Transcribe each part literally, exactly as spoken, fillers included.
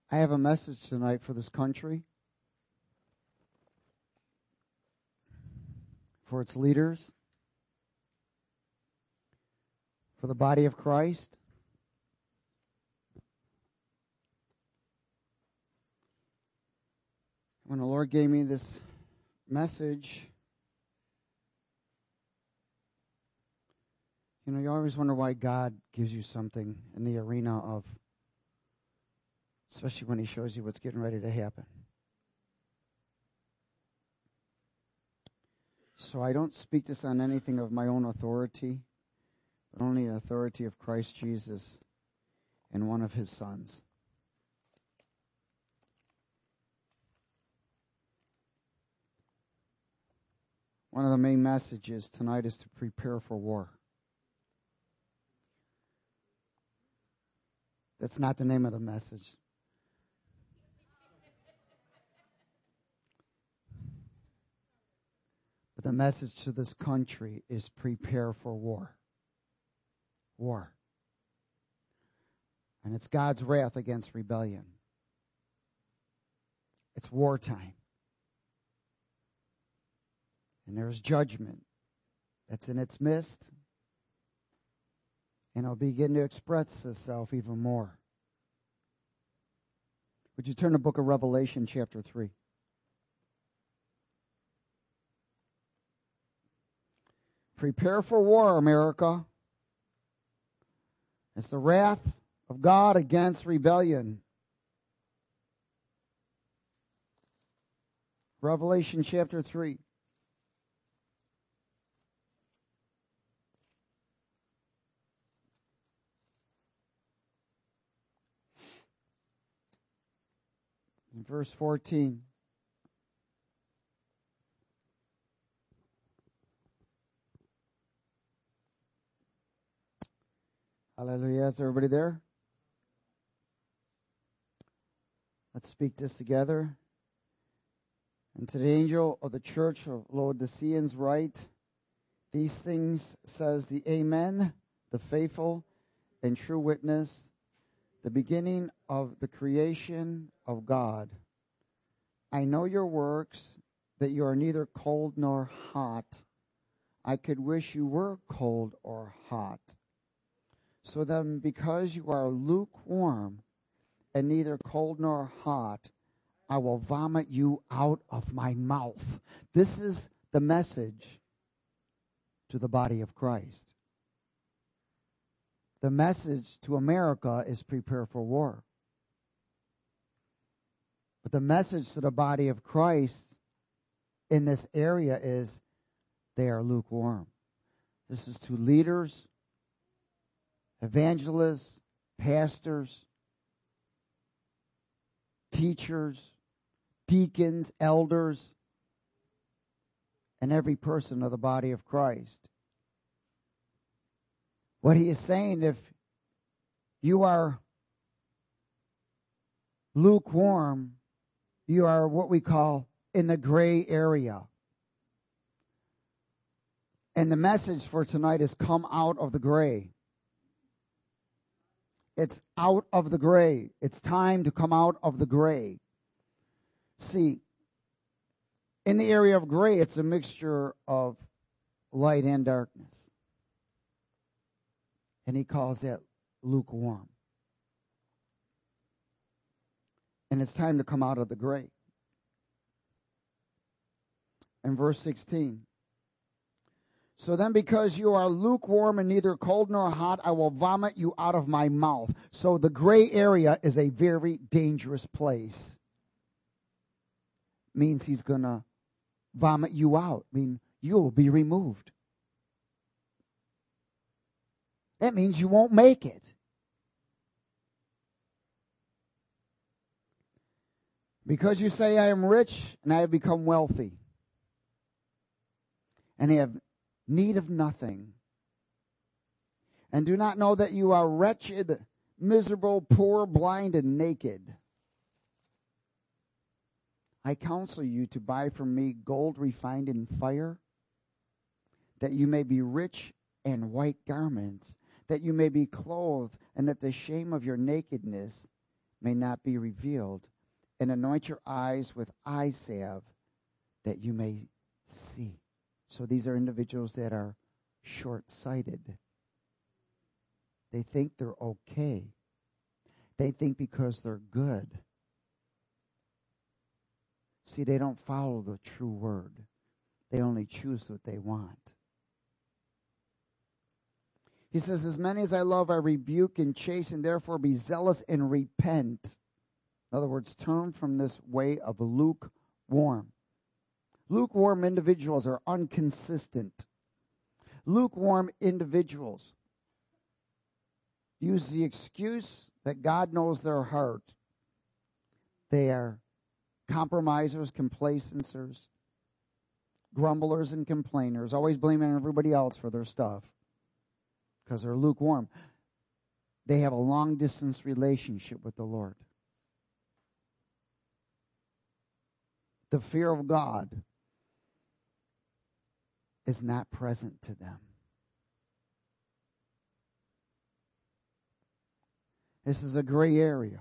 I have a message tonight for this country, for its leaders, for the body of Christ. When the Lord gave me this message, you know, you always wonder why God gives you something in the arena of, especially when He shows you what's getting ready to happen. So I don't speak this on anything of my own authority, but only the authority of Christ Jesus and one of His sons. One of the main messages tonight is to prepare for war. That's not the name of the message. But the message to this country is prepare for war. War. And it's God's wrath against rebellion. It's wartime. And there's judgment that's in its midst. And it'll begin to express itself even more. Would you turn to the book of Revelation, chapter three? Prepare for war, America. It's the wrath of God against rebellion. Revelation chapter three. In verse fourteen. Hallelujah. Is everybody there? Let's speak this together. And to the angel of the church of Laodiceans write, these things says the Amen, the faithful and true witness, the beginning of the creation of God. I know your works, that you are neither cold nor hot. I could wish you were cold or hot. So then, because you are lukewarm and neither cold nor hot, I will vomit you out of my mouth. This is the message to the body of Christ. The message to America is prepare for war. But the message to the body of Christ in this area is they are lukewarm. This is to leaders, evangelists, pastors, teachers, deacons, elders, and every person of the body of Christ. What he is saying, if you are lukewarm, you are what we call in the gray area. And the message for tonight is come out of the gray. It's out of the gray. It's time to come out of the gray. See, in the area of gray, it's a mixture of light and darkness. And he calls that lukewarm. And it's time to come out of the gray. In verse sixteen. So then, because you are lukewarm and neither cold nor hot, I will vomit you out of my mouth. So the gray area is a very dangerous place. Means he's going to vomit you out. I mean, you will be removed. That means you won't make it. Because you say, I am rich and I have become wealthy, and I have need of nothing, and do not know that you are wretched, miserable, poor, blind, and naked. I counsel you to buy from me gold refined in fire, that you may be rich, and white garments, that you may be clothed, and that the shame of your nakedness may not be revealed, and anoint your eyes with eye salve that you may see. So these are individuals that are short-sighted. They think they're okay. They think because they're good. See, they don't follow the true word. They only choose what they want. He says, as many as I love, I rebuke and chasten, therefore be zealous and repent. In other words, turn from this way of lukewarm. Lukewarm individuals are inconsistent. Lukewarm individuals use the excuse that God knows their heart. They are compromisers, complacenters, grumblers, and complainers, always blaming everybody else for their stuff because they're lukewarm. They have a long-distance relationship with the Lord. The fear of God is not present to them. This is a gray area.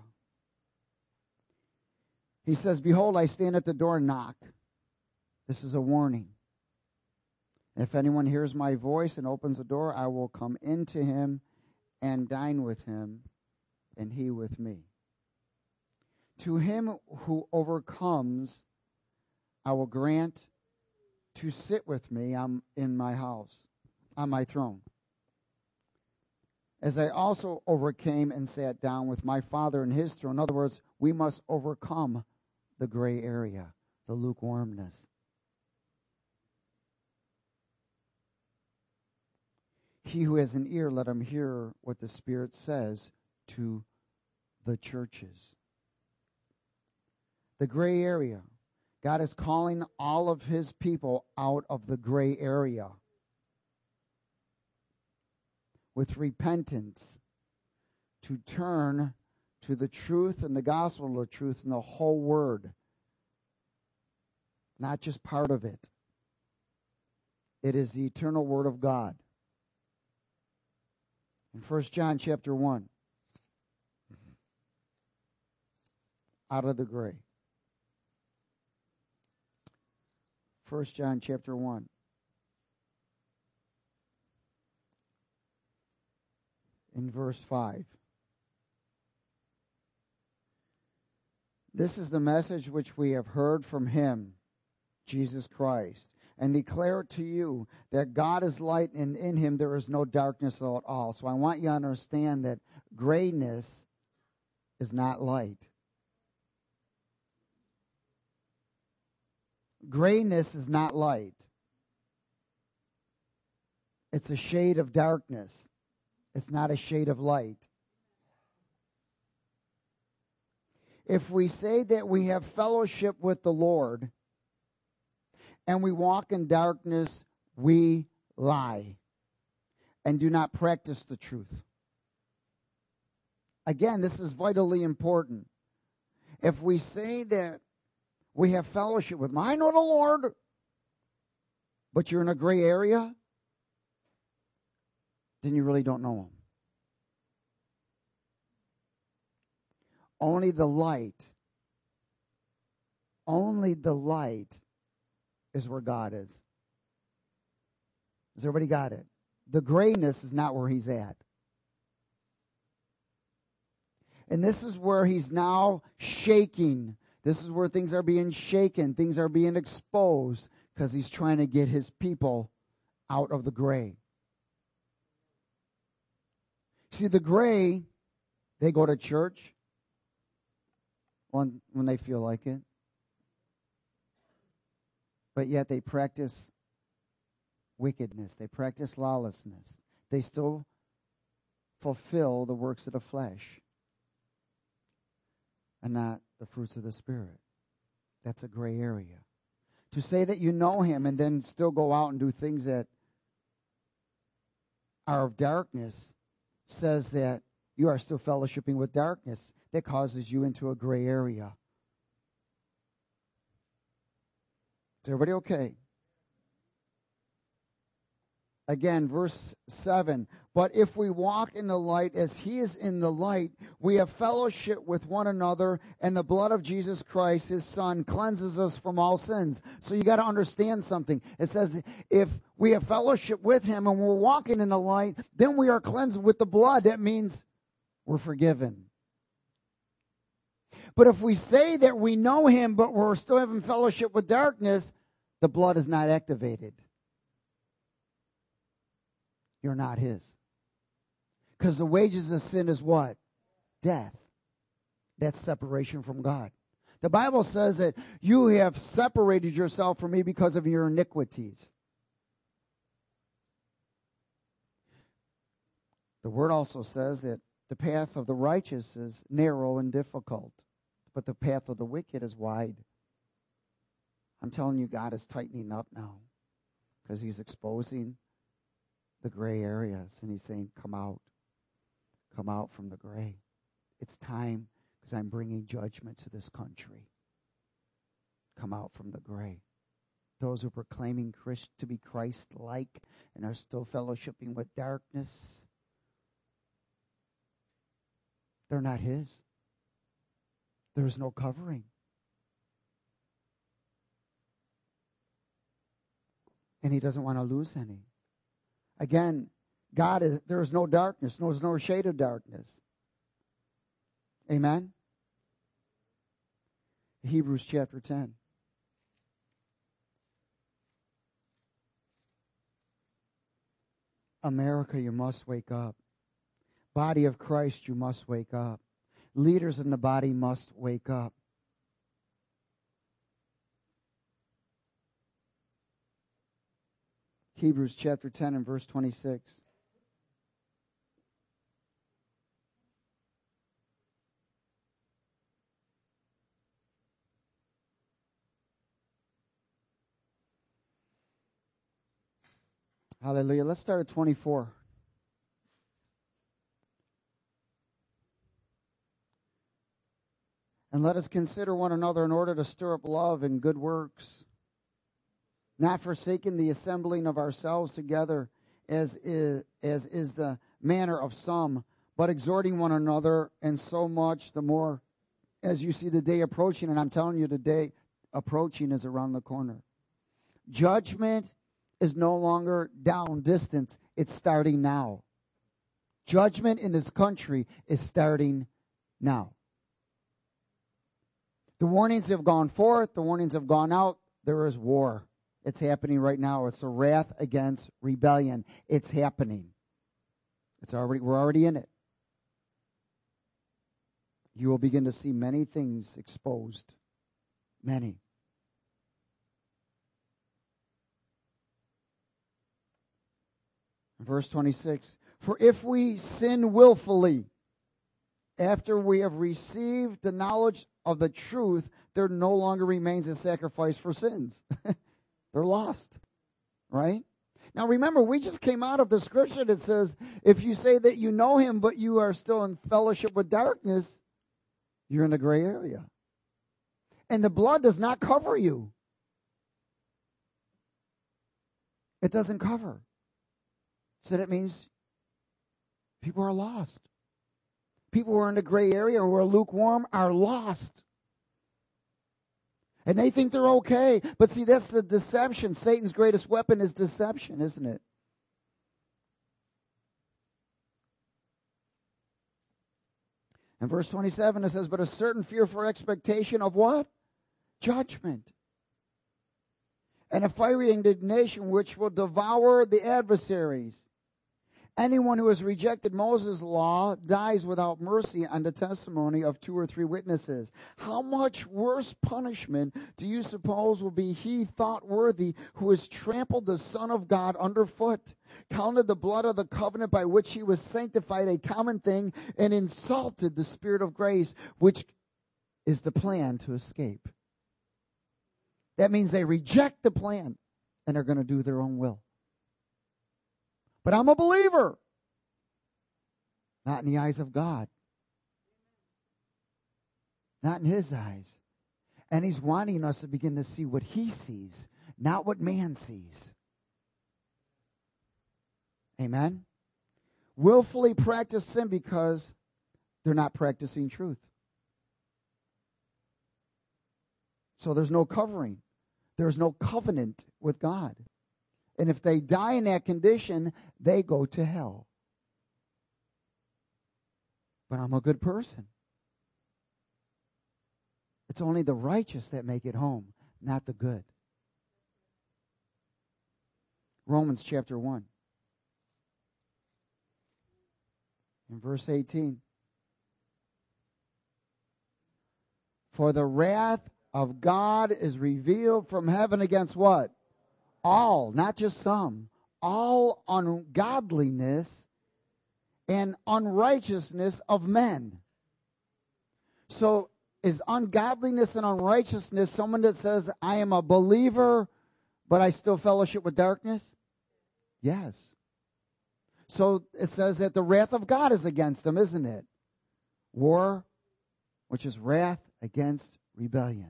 He says, behold, I stand at the door and knock. This is a warning. If anyone hears my voice and opens the door, I will come into him and dine with him, and he with me. To him who overcomes, I will grant to sit with me on, in my house, on my throne. As I also overcame and sat down with my Father in his throne. In other words, we must overcome the gray area, the lukewarmness. He who has an ear, let him hear what the Spirit says to the churches. The gray area. God is calling all of his people out of the gray area with repentance to turn to the truth and the gospel of the truth and the whole word, not just part of it. It is the eternal word of God. In First John chapter one, out of the gray. First John chapter one. In verse five. This is the message which we have heard from him, Jesus Christ, and declare it to you that God is light and in him there is no darkness at all. So I want you to understand that grayness is not light. Grayness is not light. It's a shade of darkness. It's not a shade of light. If we say that we have fellowship with the Lord and we walk in darkness, we lie and do not practice the truth. Again, this is vitally important. If we say that we have fellowship with him, I know the Lord, but you're in a gray area, then you really don't know him. Only the light, only the light is where God is. Has everybody got it? The grayness is not where he's at. And this is where he's now shaking. This is where things are being shaken. Things are being exposed because he's trying to get his people out of the gray. See, the gray, they go to church when, when they feel like it. But yet they practice wickedness. They practice lawlessness. They still fulfill the works of the flesh and not the fruits of the Spirit. That's a gray area. To say that you know him and then still go out and do things that are of darkness says that you are still fellowshipping with darkness. That causes you into a gray area. Is everybody okay? Again, verse seven. But if we walk in the light as he is in the light, we have fellowship with one another, and the blood of Jesus Christ, his son, cleanses us from all sins. So you got to understand something. It says if we have fellowship with him and we're walking in the light, then we are cleansed with the blood. That means we're forgiven. But if we say that we know him, but we're still having fellowship with darkness, the blood is not activated. You're not his. Because the wages of sin is what? Death. That's separation from God. The Bible says that you have separated yourself from me because of your iniquities. The word also says that the path of the righteous is narrow and difficult, but the path of the wicked is wide. I'm telling you, God is tightening up now because he's exposing the gray areas, and he's saying, come out. Come out from the gray. It's time because I'm bringing judgment to this country. Come out from the gray. Those who are proclaiming Christ to be Christ-like and are still fellowshipping with darkness, they're not his. There is no covering. And he doesn't want to lose any. Again, God is, there is no darkness, there is no shade of darkness. Amen? Hebrews chapter ten. America, you must wake up. Body of Christ, you must wake up. Leaders in the body must wake up. Hebrews chapter ten and verse twenty-six. Hallelujah. Let's start at twenty-four. And let us consider one another in order to stir up love and good works, not forsaking the assembling of ourselves together as is, as is the manner of some, but exhorting one another, and so much the more as you see the day approaching. And I'm telling you, the day approaching is around the corner. Judgment is no longer down distance. It's starting now. Judgment in this country is starting now. The warnings have gone forth. The warnings have gone out. There is war. It's happening right now. It's a wrath against rebellion. It's happening. It's already, we're already in it. You will begin to see many things exposed. Many. Verse twenty-six. For if we sin willfully, after we have received the knowledge of the truth, there no longer remains a sacrifice for sins. They're lost. Right? Now remember, we just came out of the scripture that says, if you say that you know him, but you are still in fellowship with darkness, you're in the gray area. And the blood does not cover you. It doesn't cover. So that means people are lost. People who are in the gray area, who are lukewarm, are lost. And they think they're okay. But see, that's the deception. Satan's greatest weapon is deception, isn't it? In verse twenty-seven, it says, but a certain fearful expectation of what? Judgment. And a fiery indignation which will devour the adversaries. Anyone who has rejected Moses' law dies without mercy on the testimony of two or three witnesses. How much worse punishment do you suppose will be he thought worthy who has trampled the Son of God underfoot, counted the blood of the covenant by which he was sanctified a common thing, and insulted the Spirit of grace, which is the plan to escape? That means they reject the plan and are going to do their own will. But I'm a believer. Not in the eyes of God. Not in his eyes. And he's wanting us to begin to see what he sees, not what man sees. Amen? Willfully practice sin because they're not practicing truth. So there's no covering. There's no covenant with God. And if they die in that condition, they go to hell. But I'm a good person. It's only the righteous that make it home, not the good. Romans chapter one. In verse eighteen. For the wrath of God is revealed from heaven against what? All, not just some. All ungodliness and unrighteousness of men. So is ungodliness and unrighteousness someone that says, I am a believer, but I still fellowship with darkness? Yes. So it says that the wrath of God is against them, isn't it? War, which is wrath against rebellion.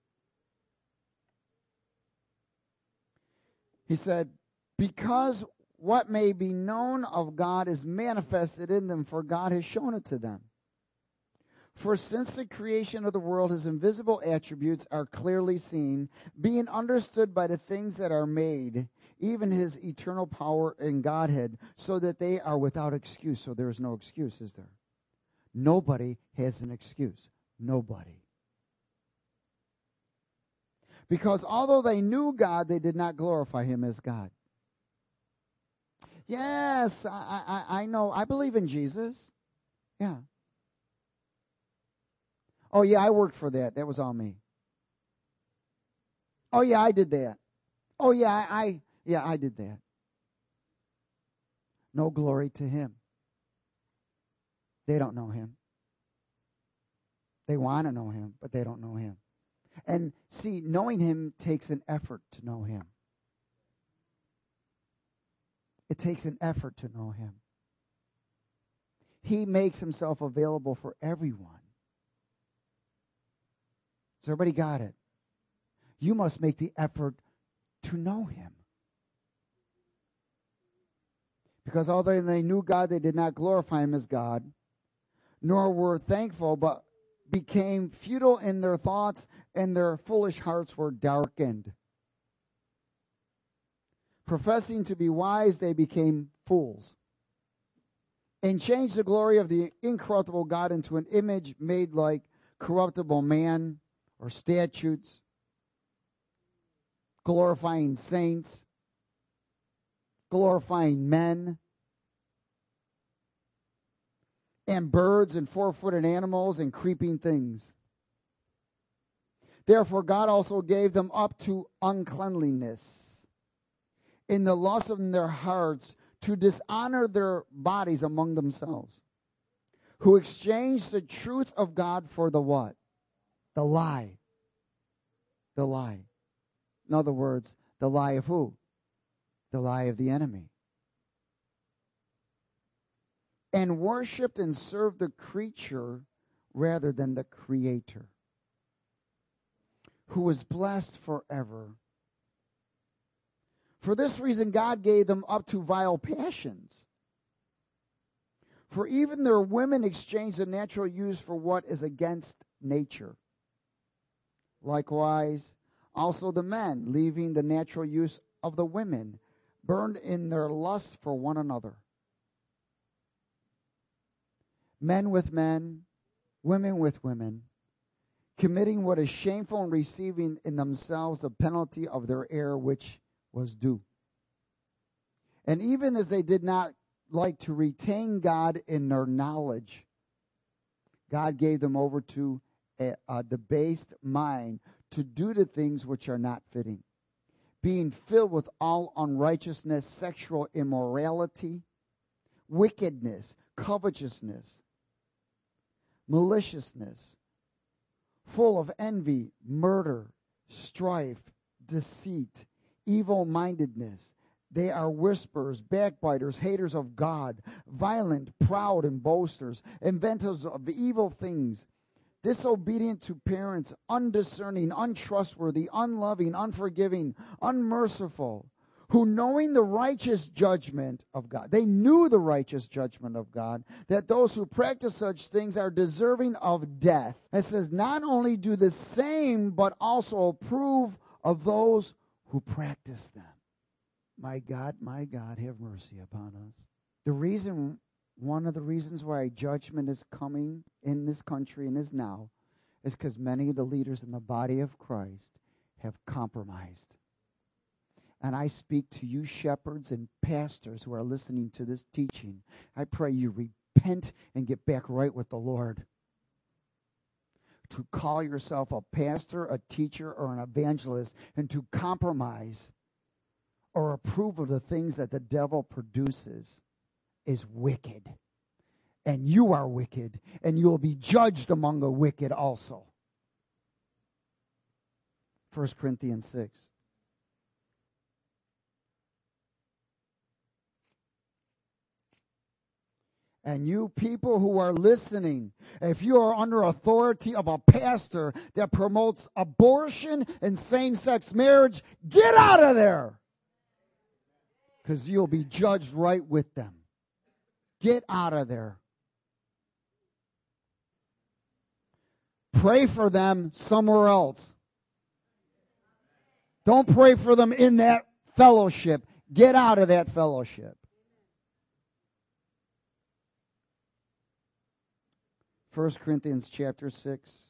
He said, because what may be known of God is manifested in them, for God has shown it to them. For since the creation of the world, his invisible attributes are clearly seen, being understood by the things that are made, even his eternal power and Godhead, so that they are without excuse. So there is no excuse, is there? Nobody has an excuse. Nobody. Because although they knew God, they did not glorify him as God. Yes, I, I, I know. I believe in Jesus. Yeah. Oh, yeah, I worked for that. That was all me. Oh, yeah, I did that. Oh, yeah, I, I yeah, I did that. No glory to him. They don't know him. They want to know him, but they don't know him. And see, knowing him takes an effort to know him. It takes an effort to know him. He makes himself available for everyone. Has everybody got it? You must make the effort to know him. Because although they knew God, they did not glorify him as God, nor were thankful, but became futile in their thoughts, and their foolish hearts were darkened. Professing to be wise, they became fools, and changed the glory of the incorruptible God into an image made like corruptible man or statutes, glorifying saints, glorifying men, and birds and four-footed animals and creeping things. Therefore God also gave them up to uncleanliness in the lust of their hearts, to dishonor their bodies among themselves, who exchanged the truth of God for the what? The lie. The lie. In other words, the lie of who? The lie of the enemy. And worshipped and served the creature rather than the Creator, who is blessed forever. For this reason, God gave them up to vile passions. For even their women exchanged the natural use for what is against nature. Likewise, also the men, leaving the natural use of the women, burned in their lust for one another. Men with men, women with women, committing what is shameful and receiving in themselves the penalty of their error which was due. And even as they did not like to retain God in their knowledge, God gave them over to a, a debased mind to do the things which are not fitting, being filled with all unrighteousness, sexual immorality, wickedness, covetousness, maliciousness, full of envy, murder, strife, deceit, evil-mindedness. They are whisperers, backbiters, haters of God, violent, proud, and boasters, inventors of evil things, disobedient to parents, undiscerning, untrustworthy, unloving, unforgiving, unmerciful, who knowing the righteous judgment of God, they knew the righteous judgment of God, that those who practice such things are deserving of death. It says, not only do the same, but also approve of those who practice them. My God, my God, have mercy upon us. The reason, one of the reasons why judgment is coming in this country and is now, is because many of the leaders in the body of Christ have compromised. And I speak to you shepherds and pastors who are listening to this teaching. I pray you repent and get back right with the Lord. To call yourself a pastor, a teacher, or an evangelist, and to compromise or approve of the things that the devil produces is wicked. And you are wicked, and you will be judged among the wicked also. First Corinthians six. And you people who are listening, if you are under authority of a pastor that promotes abortion and same-sex marriage, get out of there. Because you'll be judged right with them. Get out of there. Pray for them somewhere else. Don't pray for them in that fellowship. Get out of that fellowship. First Corinthians chapter six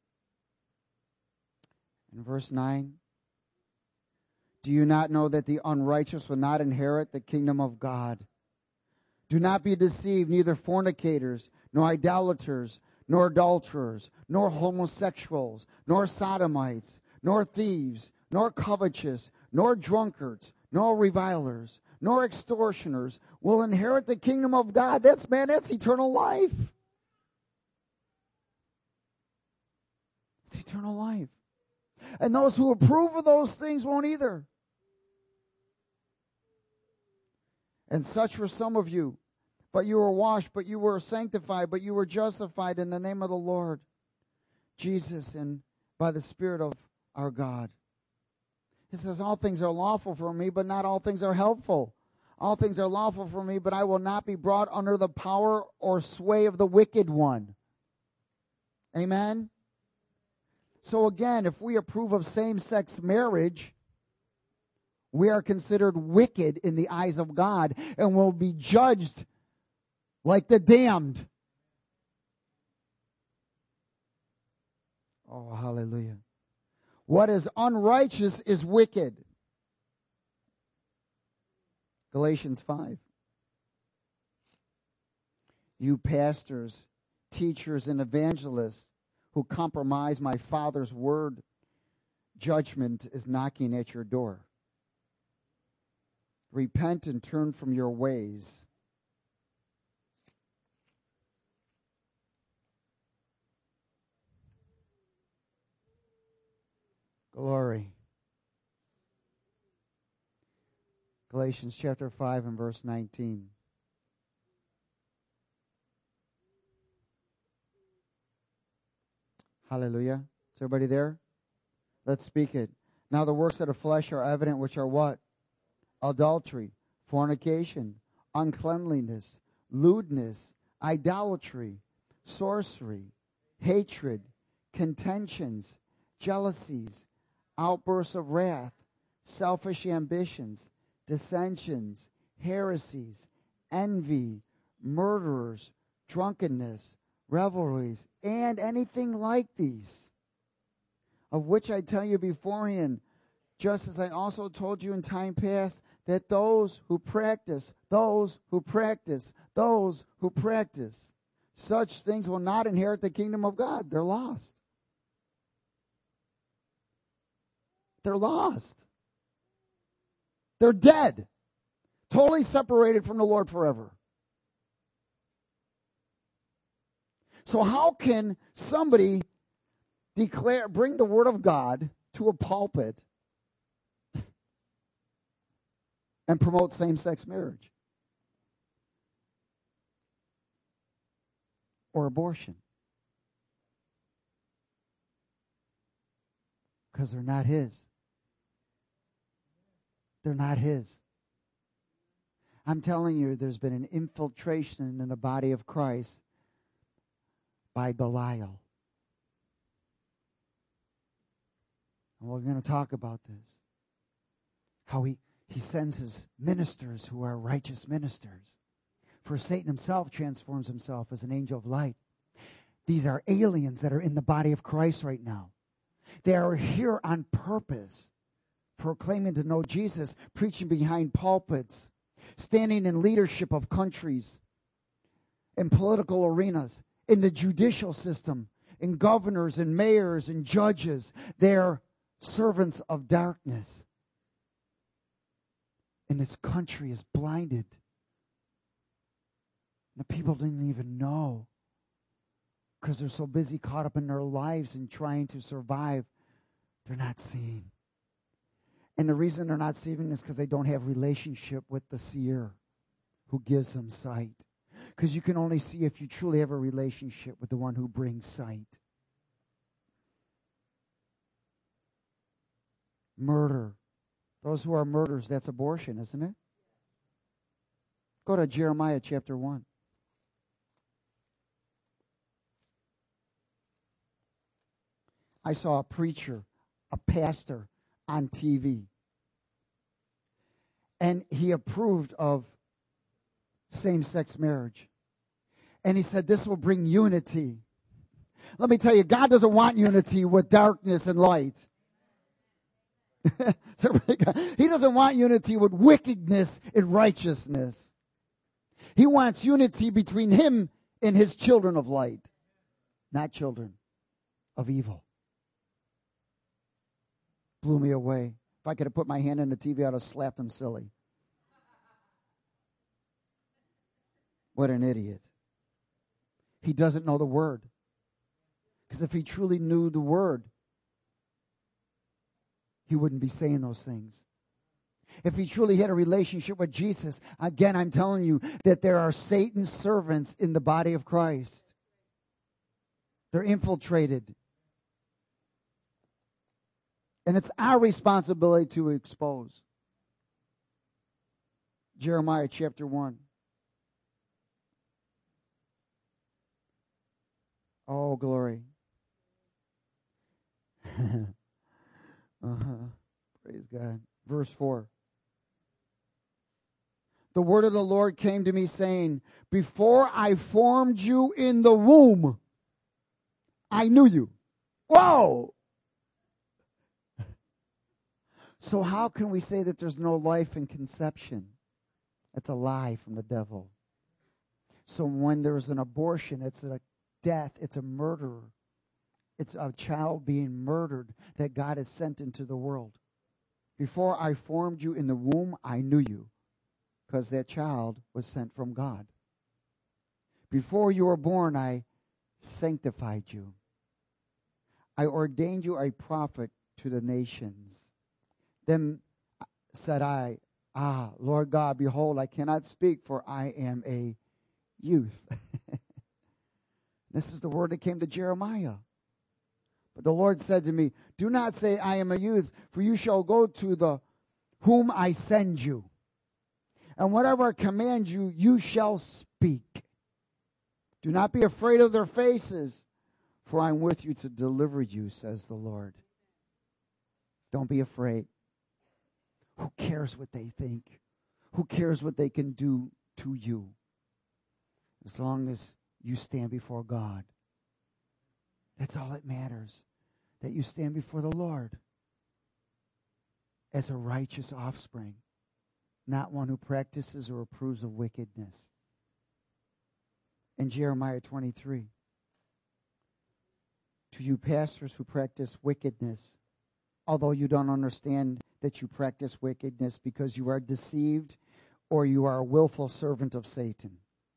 and verse nine. Do you not know that the unrighteous will not inherit the kingdom of God? Do not be deceived, neither fornicators, nor idolaters, nor adulterers, nor homosexuals, nor sodomites, nor thieves, nor covetous, nor drunkards, nor revilers, nor extortioners will inherit the kingdom of God. That's, man, that's eternal life. It's eternal life. And those who approve of those things won't either. And such were some of you. But you were washed, but you were sanctified, but you were justified in the name of the Lord Jesus and by the Spirit of our God. He says, all things are lawful for me, but not all things are helpful. All things are lawful for me, but I will not be brought under the power or sway of the wicked one. Amen? So again, if we approve of same-sex marriage, we are considered wicked in the eyes of God and will be judged like the damned. Oh, hallelujah. What is unrighteous is wicked. Galatians five. You pastors, teachers, and evangelists who compromise my Father's word, judgment is knocking at your door. Repent and turn from your ways. Glory. Galatians chapter five and verse nineteen. Hallelujah. Is everybody there? Let's speak it. Now the works of the flesh are evident, which are what? Adultery, fornication, uncleanliness, lewdness, idolatry, sorcery, hatred, contentions, jealousies, outbursts of wrath, selfish ambitions, dissensions, heresies, envy, murderers, drunkenness, revelries, and anything like these, of which I tell you beforehand, just as I also told you in time past, that those who practice, those who practice, those who practice, such things will not inherit the kingdom of God. They're lost. They're lost. They're dead. Totally separated from the Lord forever. So how can somebody declare, bring the word of God to a pulpit and promote same-sex marriage or abortion? Because they're not his. They're not his. I'm telling you, there's been an infiltration in the body of Christ by Belial. And we're going to talk about this. How he, he sends his ministers who are righteous ministers. For Satan himself transforms himself as an angel of light. These are aliens that are in the body of Christ right now. They are here on purpose, proclaiming to know Jesus, preaching behind pulpits, standing in leadership of countries, in political arenas, in the judicial system, in governors and mayors and judges. They're servants of darkness. And this country is blinded. The people didn't even know because they're so busy caught up in their lives and trying to survive. They're not seeing. And the reason they're not seeing is because they don't have relationship with the seer who gives them sight. Because you can only see if you truly have a relationship with the one who brings sight. Murder. Those who are murderers, that's abortion, isn't it? Go to Jeremiah chapter one. I saw a preacher, a pastor on T V. And he approved of same-sex marriage. And he said, this will bring unity. Let me tell you, God doesn't want unity with darkness and light. He doesn't want unity with wickedness and righteousness. He wants unity between him and his children of light, not children of evil. Blew me away. If I could have put my hand on the T V, I'd have slapped him silly. What an idiot. He doesn't know the word. Because if he truly knew the word, he wouldn't be saying those things. If he truly had a relationship with Jesus, again, I'm telling you that there are Satan's servants in the body of Christ. They're infiltrated. And it's our responsibility to expose. Jeremiah chapter one. Oh, glory. uh-huh. Praise God. Verse four. The word of the Lord came to me saying, before I formed you in the womb, I knew you. Whoa! So how can we say that there's no life in conception? That's a lie from the devil. So when there's an abortion, it's a death, it's a murder. It's a child being murdered that God has sent into the world. Before I formed you in the womb, I knew you, because that child was sent from God. Before you were born, I sanctified you. I ordained you a prophet to the nations. Then said I, ah, Lord God, behold, I cannot speak, for I am a youth. This is the word that came to Jeremiah. But the Lord said to me, do not say I am a youth, for you shall go to the whom I send you. And whatever I command you, you shall speak. Do not be afraid of their faces, for I am with you to deliver you, says the Lord. Don't be afraid. Who cares what they think? Who cares what they can do to you? As long as you stand before God. That's all that matters. That you stand before the Lord as a righteous offspring, not one who practices or approves of wickedness. In Jeremiah twenty-three, to you pastors who practice wickedness, although you don't understand that you practice wickedness because you are deceived or you are a willful servant of Satan,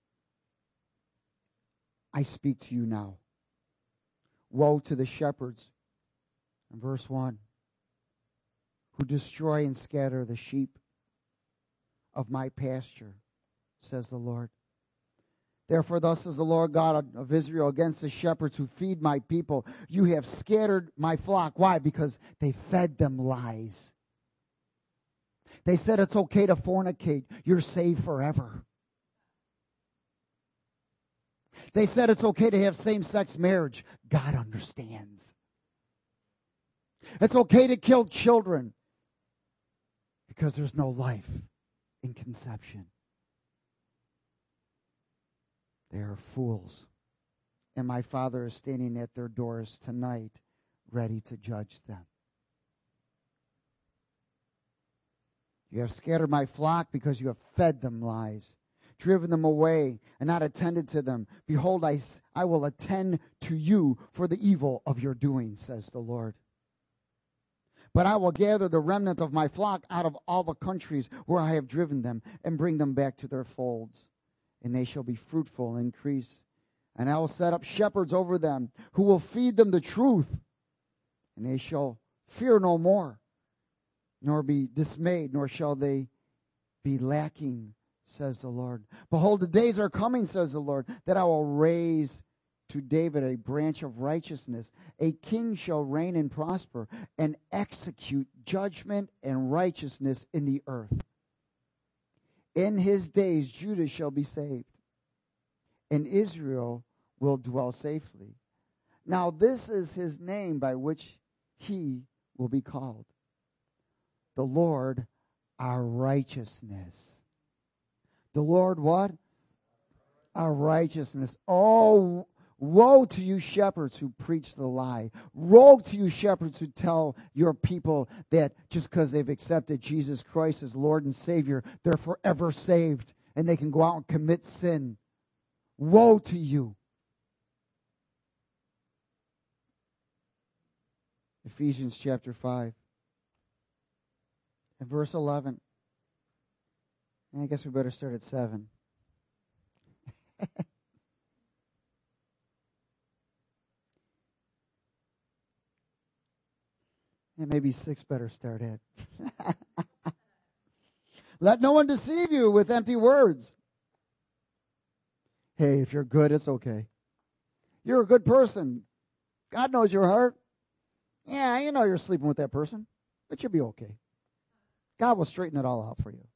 I speak to you now. Woe to the shepherds, in verse one, who destroy and scatter the sheep of my pasture, says the Lord. Therefore, thus says the Lord God of Israel against the shepherds who feed my people. You have scattered my flock. Why? Because they fed them lies. They said it's okay to fornicate. You're saved forever. They said it's okay to have same-sex marriage. God understands. It's okay to kill children because there's no life in conception. They are fools. And my Father is standing at their doors tonight, ready to judge them. You have scattered my flock because you have fed them lies, driven them away, and not attended to them. Behold, I, I will attend to you for the evil of your doing, says the Lord. But I will gather the remnant of my flock out of all the countries where I have driven them, and bring them back to their folds. And they shall be fruitful and increase. And I will set up shepherds over them, who will feed them the truth. And they shall fear no more, nor be dismayed, nor shall they be lacking, says the Lord. Behold, the days are coming, says the Lord, that I will raise to David a branch of righteousness. A king shall reign and prosper, and execute judgment and righteousness in the earth. In his days Judah shall be saved, and Israel will dwell safely. Now this is his name by which he will be called, the Lord our righteousness. The Lord what? Our righteousness. Oh, woe to you shepherds who preach the lie. Woe to you shepherds who tell your people that just because they've accepted Jesus Christ as Lord and Savior, they're forever saved and they can go out and commit sin. Woe to you. Ephesians chapter five and verse eleven. I guess we better start at seven. And maybe six better start at. Let no one deceive you with empty words. Hey, if you're good, it's okay. You're a good person. God knows your heart. Yeah, you know you're sleeping with that person, but you'll be okay. God will straighten it all out for you.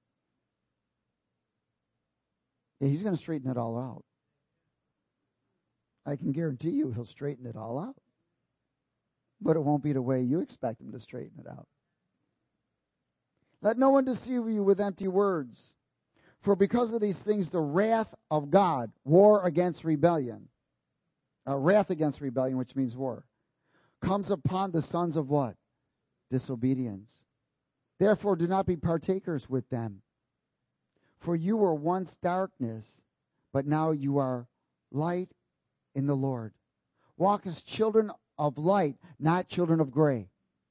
Yeah, he's going to straighten it all out. I can guarantee you he'll straighten it all out. But it won't be the way you expect him to straighten it out. Let no one deceive you with empty words. For because of these things, the wrath of God, war against rebellion, uh, wrath against rebellion, which means war, comes upon the sons of what? Disobedience. Therefore, do not be partakers with them. For you were once darkness, but now you are light in the Lord. Walk as children of light, not children of gray.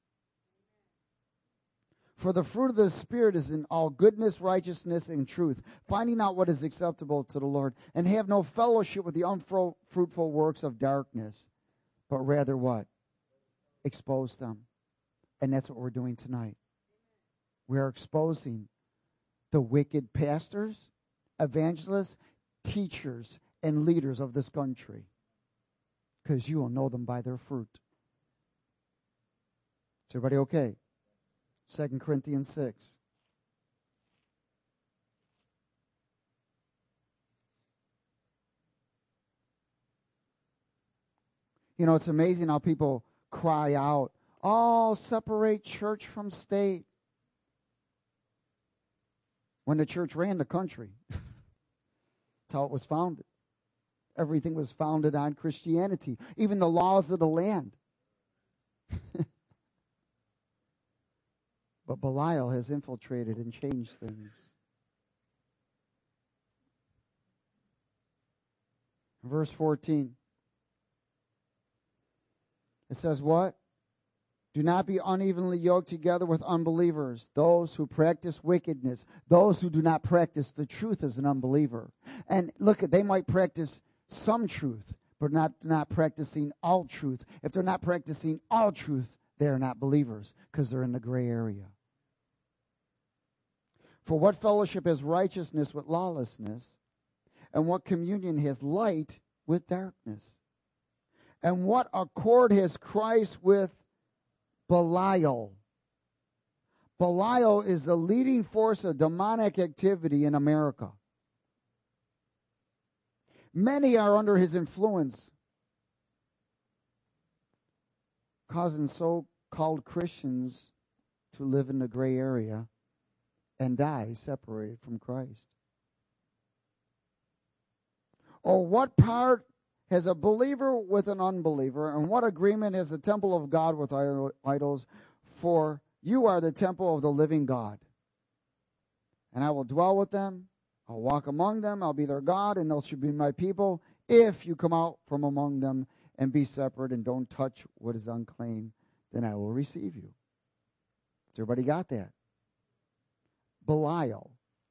For the fruit of the Spirit is in all goodness, righteousness, and truth, finding out what is acceptable to the Lord, and have no fellowship with the unfruitful works of darkness, but rather what? Expose them. And that's what we're doing tonight. We are exposing the wicked pastors, evangelists, teachers, and leaders of this country, because you will know them by their fruit. Is everybody okay? Second Corinthians six. You know, it's amazing how people cry out, oh, separate church from state. When the church ran the country. That's how it was founded. Everything was founded on Christianity. Even the laws of the land. But Belial has infiltrated and changed things. Verse fourteen. It says what? Do not be unevenly yoked together with unbelievers, those who practice wickedness, those who do not practice the truth as an unbeliever. And look, they might practice some truth, but not, not practicing all truth. If they're not practicing all truth, they are not believers because they're in the gray area. For what fellowship has righteousness with lawlessness? And what communion has light with darkness? And what accord has Christ with Belial? Belial is the leading force of demonic activity in America. Many are under his influence, causing so-called Christians to live in the gray area and die separated from Christ. Or what part has a believer with an unbeliever, and what agreement has the temple of God with idols? For you are the temple of the living God. And I will dwell with them, I'll walk among them, I'll be their God, and they shall be my people, if you come out from among them and be separate and don't touch what is unclean, then I will receive you. Has everybody got that? Belial.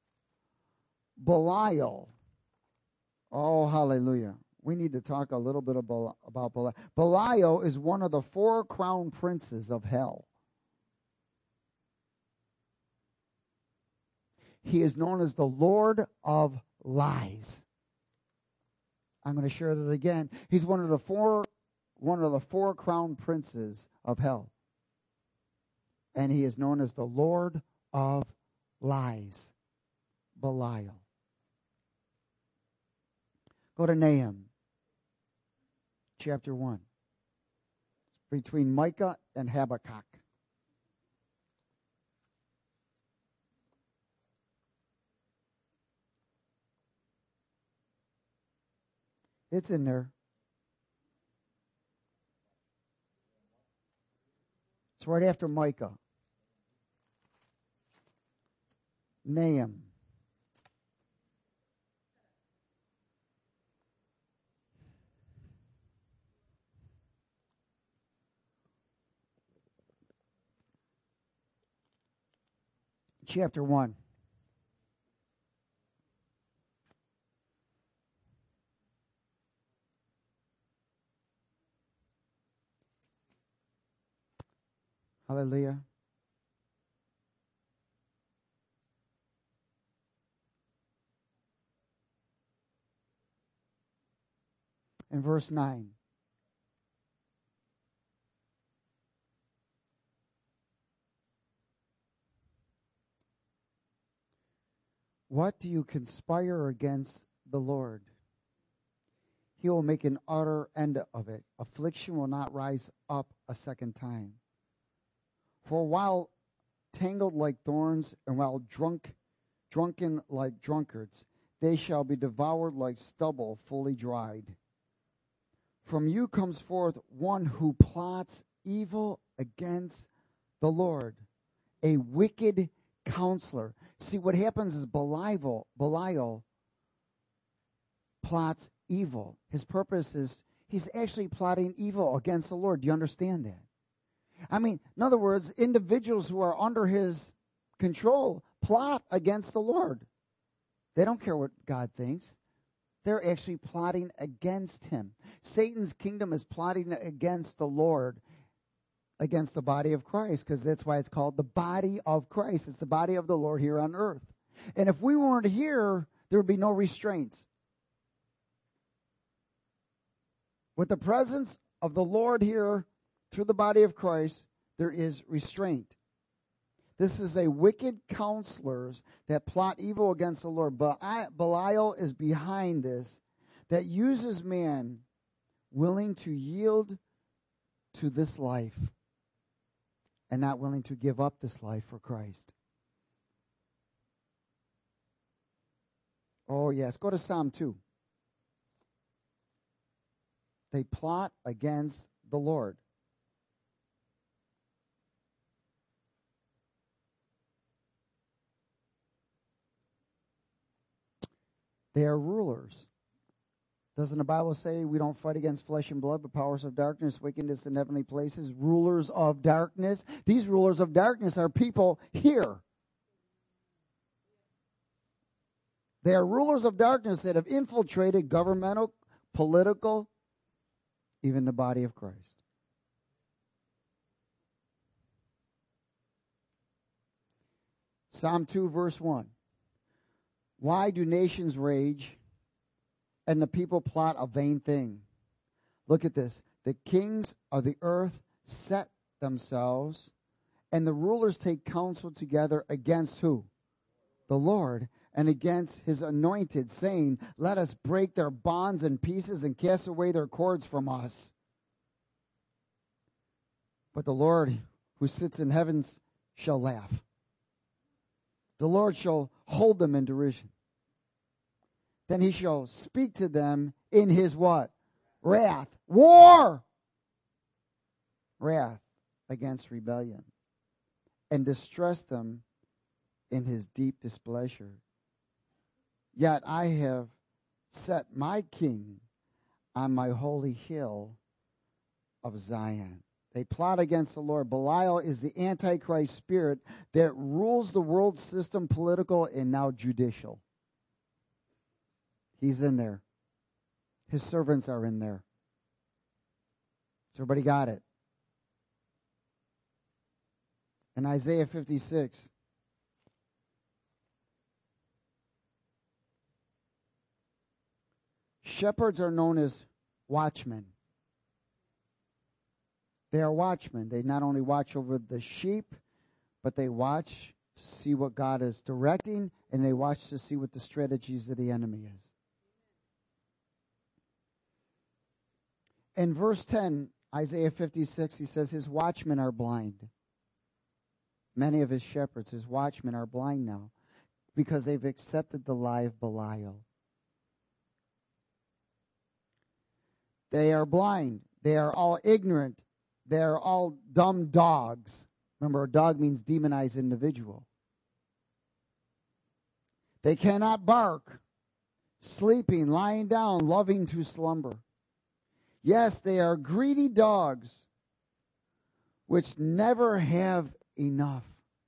Belial. Oh, hallelujah. We need to talk a little bit about, about Belial. Belial is one of the four crown princes of hell. He is known as the Lord of Lies. I'm going to share that again. He's one of the four, one of the four crown princes of hell. And he is known as the Lord of Lies. Belial. Go to Nahum, chapter one. Between Micah and Habakkuk. It's in there. It's right after Micah. Nahum. Chapter one. Hallelujah. In verse nine. What do you conspire against the Lord? He will make an utter end of it. Affliction will not rise up a second time. For while tangled like thorns, and while drunk, drunken like drunkards, they shall be devoured like stubble fully dried. From you comes forth one who plots evil against the Lord, a wicked counselor. See, what happens is Belial, Belial plots evil. His purpose is, he's actually plotting evil against the Lord. Do you understand that? I mean, in other words, individuals who are under his control plot against the Lord. They don't care what God thinks. They're actually plotting against him. Satan's kingdom is plotting against the Lord, against the body of Christ, because that's why it's called the body of Christ. It's the body of the Lord here on earth. And if we weren't here, there would be no restraints. With the presence of the Lord here through the body of Christ, there is restraint. This is a wicked counselors that plot evil against the Lord. But Belial is behind this, that uses man willing to yield to this life and not willing to give up this life for Christ. Oh, yes. Go to Psalm two. They plot against the Lord. They are rulers. Doesn't the Bible say we don't fight against flesh and blood, but powers of darkness, wickedness in heavenly places, rulers of darkness? These rulers of darkness are people here. They are rulers of darkness that have infiltrated governmental, political, even the body of Christ. Psalm two, verse one. Why do nations rage and the people plot a vain thing? Look at this. The kings of the earth set themselves, And the rulers take counsel together against who? The Lord, and against his anointed, saying, let us break their bonds in pieces and cast away their cords from us. But the Lord who sits in heavens shall laugh. The Lord shall hold them in derision. Then he shall speak to them in his what? Wrath. War! Wrath against rebellion. And distress them in his deep displeasure. Yet I have set my king on my holy hill of Zion. They plot against the Lord. Belial is the Antichrist spirit that rules the world system, political and now judicial. He's in there. His servants are in there. So everybody got it? In Isaiah fifty-six, shepherds are known as watchmen. They are watchmen. They not only watch over the sheep, but they watch to see what God is directing, and they watch to see what the strategies of the enemy is. In verse ten, Isaiah fifty-six, he says, his watchmen are blind. Many of his shepherds, his watchmen, are blind now because they've accepted the lie of Belial. They are blind. They are all ignorant. They are all dumb dogs. Remember, a dog means demonized individual. They cannot bark, sleeping, lying down, loving to slumber. Yes, they are greedy dogs, which never have enough.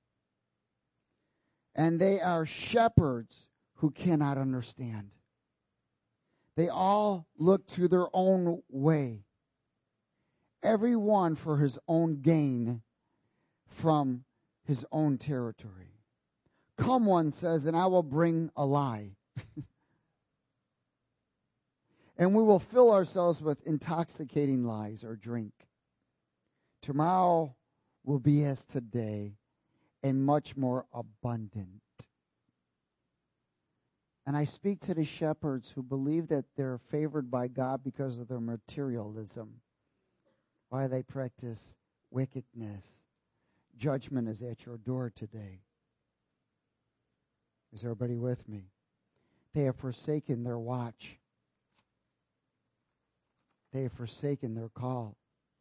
And they are shepherds who cannot understand. They all look to their own way, every one for his own gain from his own territory. Come, one says, and I will bring a lie. And we will fill ourselves with intoxicating lies or drink. Tomorrow will be as today, and much more abundant. And I speak to the shepherds who believe that they're favored by God because of their materialism. Why they practice wickedness. Judgment is at your door today. Is everybody with me? They have forsaken their watch. They have forsaken their call.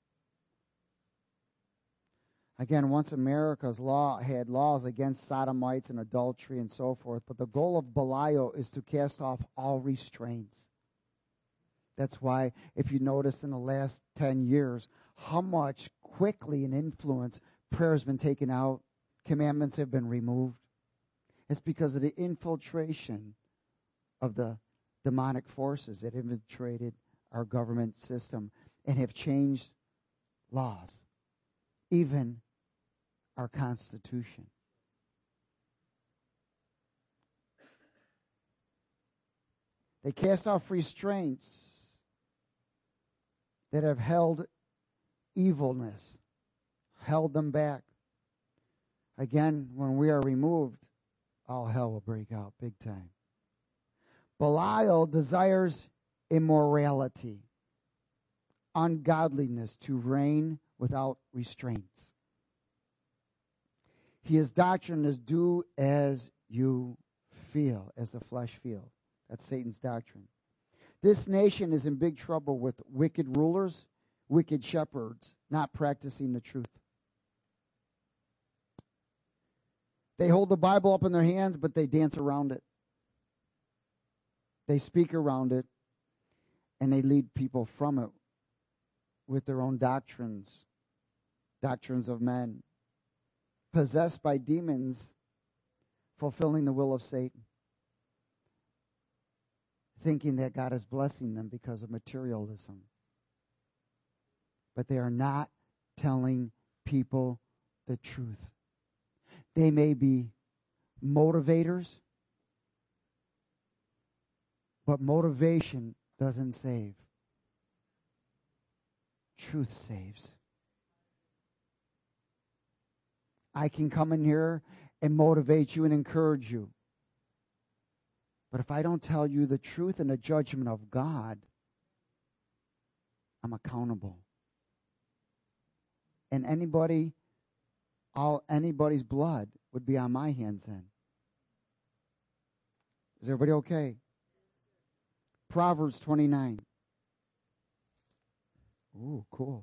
Again, once America's law had laws against sodomites and adultery and so forth, but the goal of Belial is to cast off all restraints. That's why, if you notice in the last ten years, how much quickly in influence prayer has been taken out, commandments have been removed. It's because of the infiltration of the demonic forces that infiltrated our government system and have changed laws, even our Constitution. They cast off restraints that have held evilness, held them back. Again, when we are removed, all hell will break out big time. Belial desires immorality, ungodliness to reign without restraints. His doctrine is do as you feel, as the flesh feels. That's Satan's doctrine. This nation is in big trouble with wicked rulers, wicked shepherds, not practicing the truth. They hold the Bible up in their hands, but they dance around it. They speak around it, and they lead people from it with their own doctrines, doctrines of men, possessed by demons, fulfilling the will of Satan, thinking that God is blessing them because of materialism. But they are not telling people the truth. They may be motivators, but motivation doesn't save. Truth saves. I can come in here and motivate you and encourage you. But if I don't tell you the truth and the judgment of God, I'm accountable. And anybody, all anybody's blood would be on my hands then. Is everybody okay? Proverbs twenty-nine. Ooh, cool.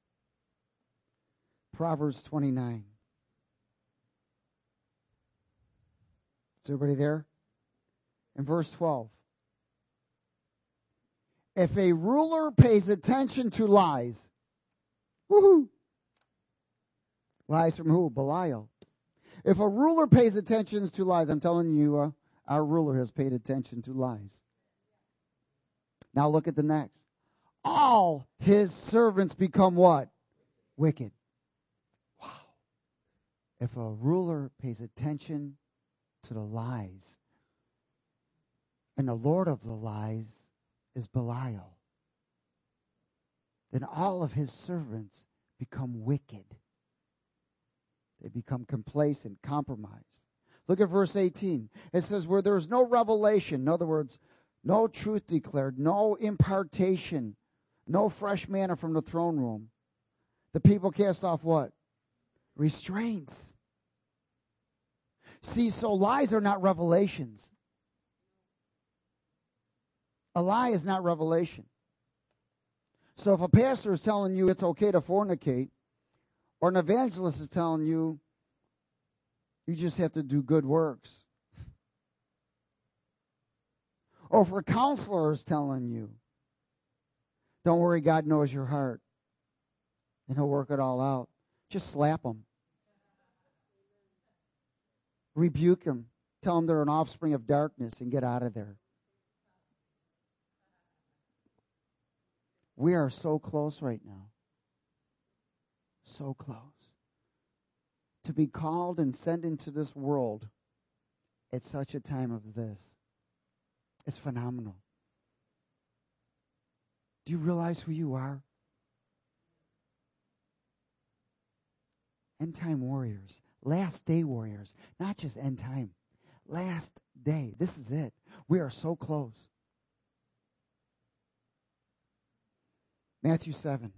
Proverbs twenty-nine. Is everybody there? In verse twelve. If a ruler pays attention to lies, woohoo! Lies from who? Belial. If a ruler pays attention to lies, I'm telling you, uh, our ruler has paid attention to lies. Now look at the next. All his servants become what? Wicked. Wow. If a ruler pays attention to the lies, and the Lord of the lies is Belial, then all of his servants become wicked. They become complacent, compromised. Look at verse eighteen. It says, where there is no revelation, in other words, no truth declared, no impartation, no fresh manna from the throne room, the people cast off what? Restraints. See, so lies are not revelations. A lie is not revelation. So if a pastor is telling you it's okay to fornicate, or an evangelist is telling you you just have to do good works, or if a counselor is telling you, don't worry, God knows your heart, and he'll work it all out, just slap them. Rebuke them. Tell them they're an offspring of darkness and get out of there. We are so close right now. So close. To be called and sent into this world at such a time of this. It's phenomenal. Do you realize who you are? End time warriors. Last day warriors. Not just end time. Last day. This is it. We are so close. Matthew seven.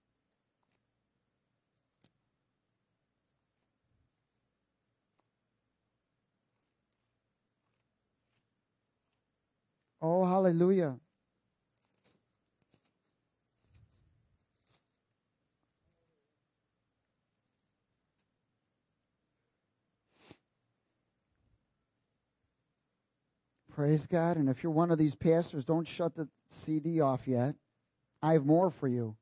Oh, hallelujah. Praise God. And if you're one of these pastors, don't shut the C D off yet. I have more for you.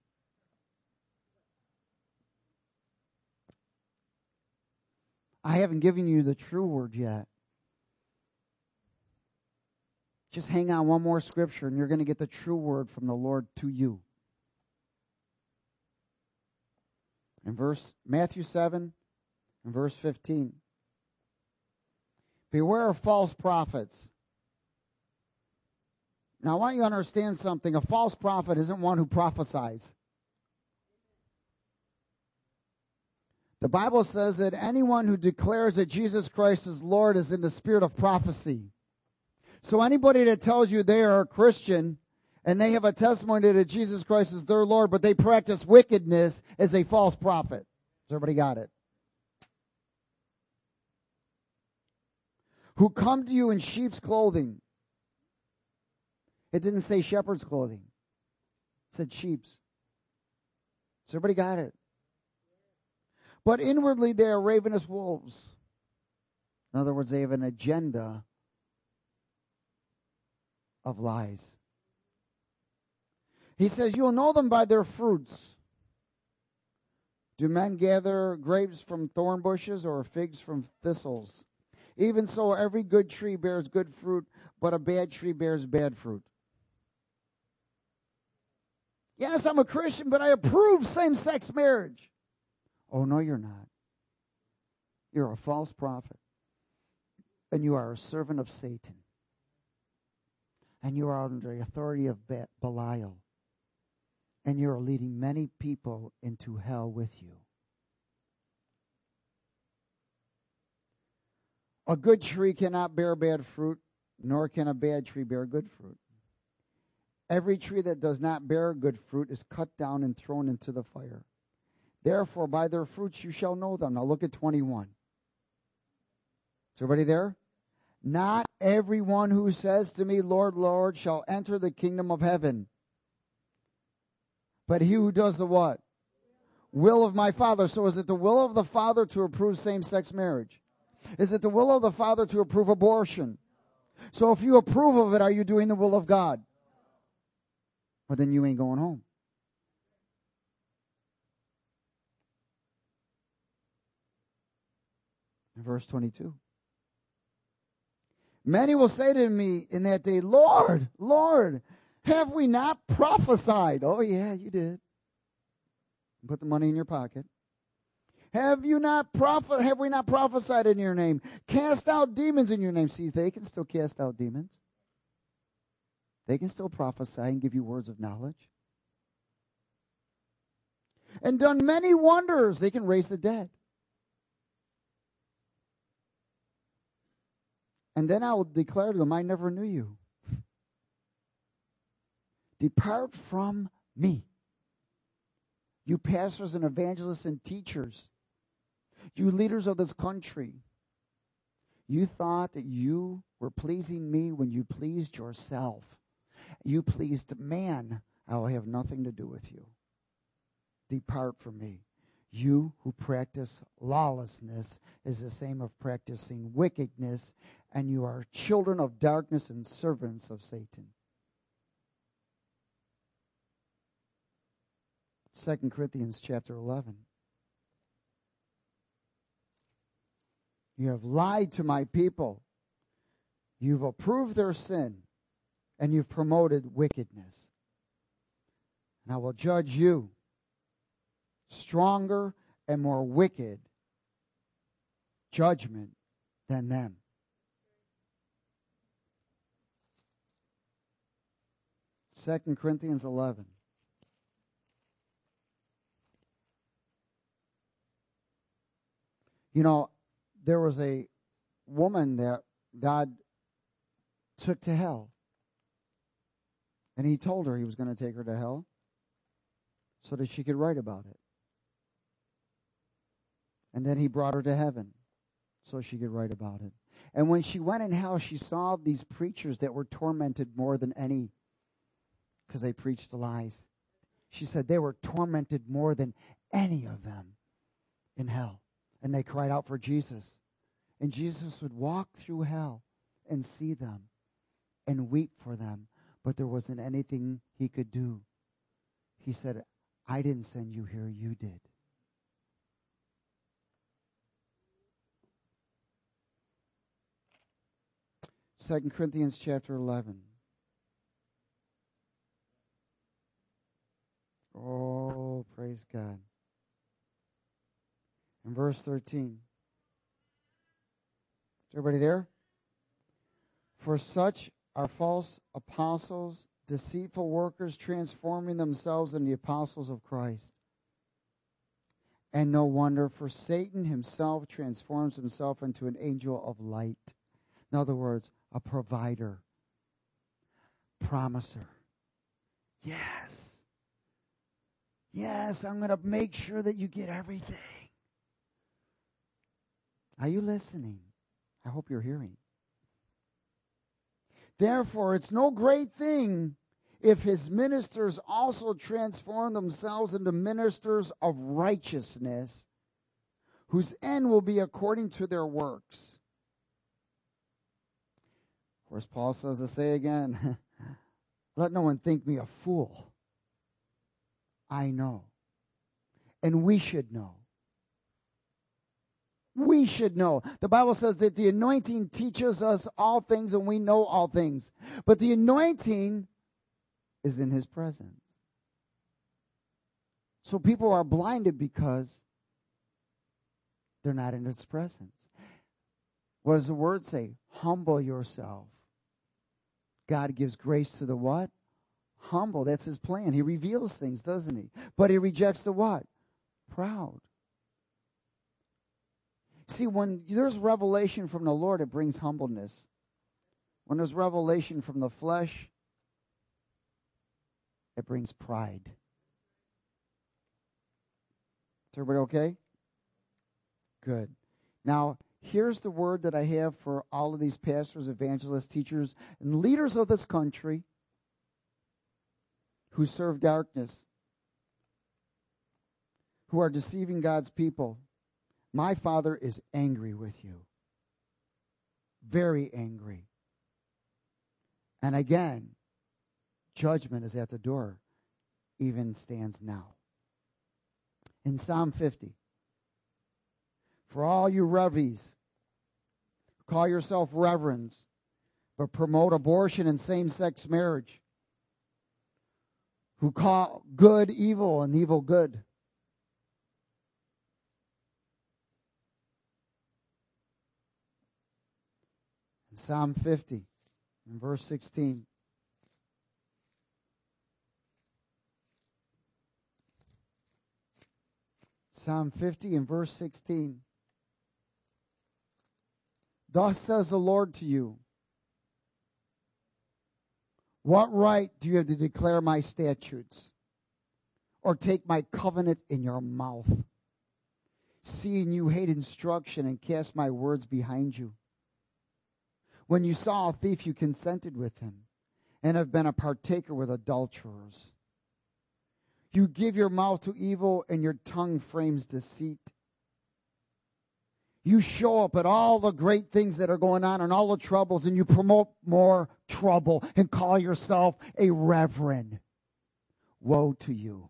I haven't given you the true word yet. Just hang on one more scripture and you're going to get the true word from the Lord to you. In verse Matthew seven and verse fifteen. Beware of false prophets. Now I want you to understand something. A false prophet isn't one who prophesies. The Bible says that anyone who declares that Jesus Christ is Lord is in the spirit of prophecy. So anybody that tells you they are a Christian and they have a testimony that Jesus Christ is their Lord, but they practice wickedness, is a false prophet. Has everybody got it? Who come to you in sheep's clothing. It didn't say shepherd's clothing. It said sheep's. Has everybody got it? But inwardly they are ravenous wolves. In other words, they have an agenda of lies. He says, you'll know them by their fruits. Do men gather grapes from thorn bushes or figs from thistles? Even so, every good tree bears good fruit, but a bad tree bears bad fruit. Yes, I'm a Christian, but I approve same-sex marriage. Oh, no, you're not. You're a false prophet. And you are a servant of Satan. And you are under the authority of Be- Belial. And you are leading many people into hell with you. A good tree cannot bear bad fruit, nor can a bad tree bear good fruit. Every tree that does not bear good fruit is cut down and thrown into the fire. Therefore, by their fruits you shall know them. Now look at twenty-one. Is everybody there? Not everyone who says to me, Lord, Lord, shall enter the kingdom of heaven, but he who does the what? Will of my Father. So is it the will of the Father to approve same-sex marriage? Is it the will of the Father to approve abortion? So if you approve of it, are you doing the will of God? Well, then you ain't going home. Verse twenty-two. Many will say to me in that day, Lord, Lord, have we not prophesied? Oh, yeah, you did. Put the money in your pocket. Have you not prophet? Have we not prophesied in your name? Cast out demons in your name. See, they can still cast out demons. They can still prophesy and give you words of knowledge. And done many wonders. They can raise the dead. And then I will declare to them, I never knew you. Depart from me, you pastors and evangelists and teachers, you leaders of this country. You thought that you were pleasing me when you pleased yourself. You pleased man. I will have nothing to do with you. Depart from me. You who practice lawlessness is the same of practicing wickedness, and you are children of darkness and servants of Satan. Second Corinthians chapter eleven. You have lied to my people. You've approved their sin, and you've promoted wickedness. And I will judge you, stronger and more wicked judgment than them. Second Corinthians eleven. You know, there was a woman that God took to hell. And he told her he was going to take her to hell so that she could write about it. And then he brought her to heaven so she could write about it. And when she went in hell, she saw these preachers that were tormented more than any because they preached the lies. She said they were tormented more than any of them in hell. And they cried out for Jesus. And Jesus would walk through hell and see them and weep for them. But there wasn't anything he could do. He said, I didn't send you here, you did. Second Corinthians chapter eleven. Oh, praise God. In verse thirteen. Is everybody there? For such are false apostles, deceitful workers, transforming themselves into the apostles of Christ. And no wonder, for Satan himself transforms himself into an angel of light. In other words, a provider, promiser. Yes. Yes, I'm going to make sure that you get everything. Are you listening? I hope you're hearing. Therefore, it's no great thing if his ministers also transform themselves into ministers of righteousness, whose end will be according to their works. Of course, Paul says to say again, let no one think me a fool. I know. And we should know. We should know. The Bible says that the anointing teaches us all things and we know all things. But the anointing is in his presence. So people are blinded because they're not in his presence. What does the word say? Humble yourself. God gives grace to the what? Humble. That's his plan. He reveals things, doesn't he? But he rejects the what? Proud. See, when there's revelation from the Lord, it brings humbleness. When there's revelation from the flesh, it brings pride. Is everybody okay? Good. Now, here's the word that I have for all of these pastors, evangelists, teachers, and leaders of this country who serve darkness, who are deceiving God's people. My Father is angry with you. Very angry. And again, judgment is at the door, even stands now. In Psalm fifty, for all you revies, call yourself reverends, but promote abortion and same-sex marriage, who call good evil and evil good, in Psalm fifty, in verse sixteen. Psalm fifty and verse sixteen. Thus says the Lord to you, what right do you have to declare my statutes, or take my covenant in your mouth, seeing you hate instruction and cast my words behind you? When you saw a thief, you consented with him, and have been a partaker with adulterers. You give your mouth to evil, and your tongue frames deceit. You show up at all the great things that are going on and all the troubles, and you promote more trouble and call yourself a reverend. Woe to you.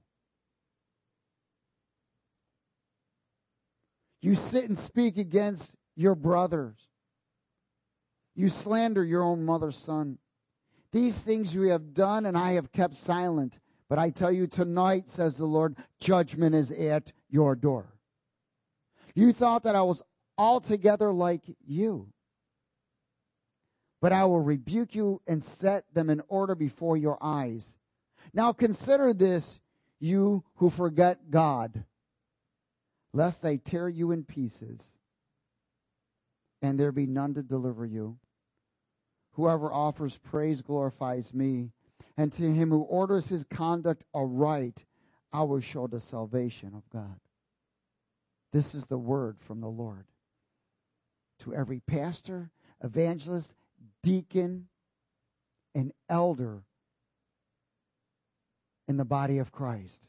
You sit and speak against your brothers. You slander your own mother's son. These things you have done, and I have kept silent. But I tell you tonight, says the Lord, judgment is at your door. You thought that I was altogether like you. But I will rebuke you and set them in order before your eyes. Now consider this, you who forget God, lest I tear you in pieces, and there be none to deliver you. Whoever offers praise glorifies me, and to him who orders his conduct aright, I will show the salvation of God. This is the word from the Lord to every pastor, evangelist, deacon, and elder in the body of Christ.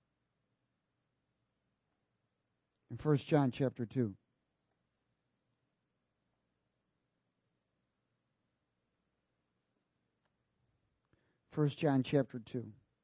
In First John chapter two. First John chapter two.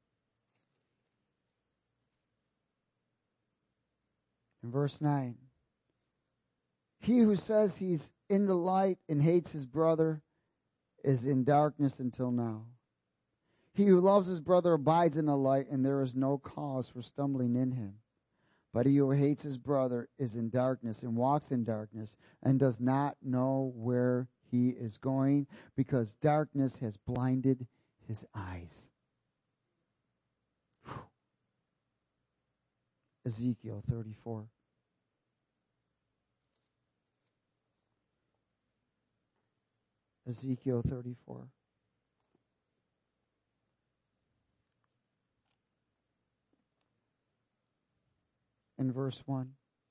In verse nine. He who says he's in the light and hates his brother is in darkness until now. He who loves his brother abides in the light, and there is no cause for stumbling in him. But he who hates his brother is in darkness and walks in darkness and does not know where he is going, because darkness has blinded his eyes. Whew. Ezekiel thirty-four. Ezekiel thirty-four. In verse one.